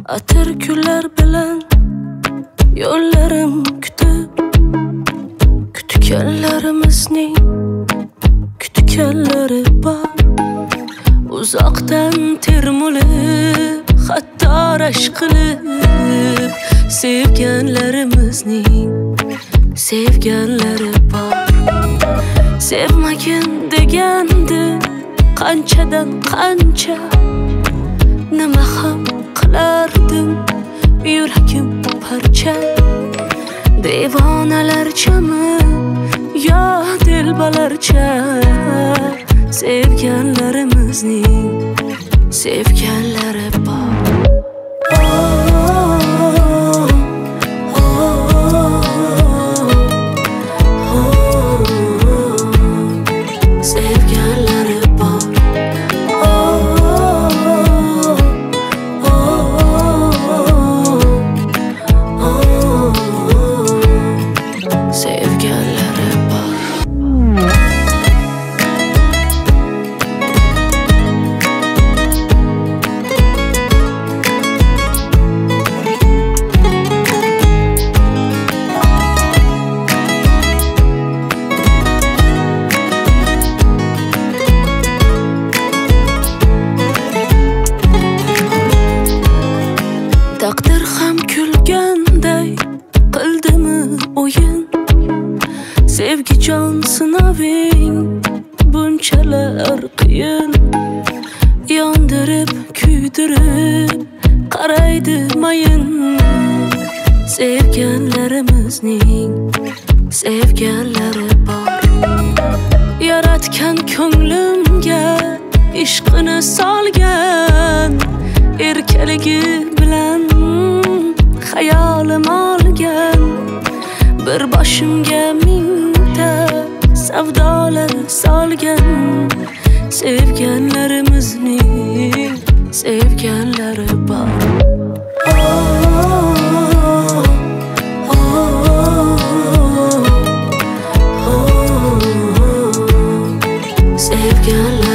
atir gullar bilan yo'llarim kutganlarimizning kutganlari bor. Uzoqdan termulib hatto rashk qilib sevganlarimizning sevganlari bor. Sevmagin degandi qanchadan qancha, nima ham qilardim yuragim parcha. Devonalarchami yo dilbalarcha sevganlarimizning sevganlari bor. Sevganlari bor. Sevganlari bor. Taqdir ham kulganday qildimi o'yin, sevgijon sinaving bunchalar qiyin. Yondirib kuydirib qaraydi mayin, sevganlarimizning sevganlari bor. Yaratgan ko'nglimga ishqini solgan, erkaligi bilan hayolim olgan. Bir boshimga mingta savdolar solgan, sevganlarimizning sevganlari bor. Sevganlari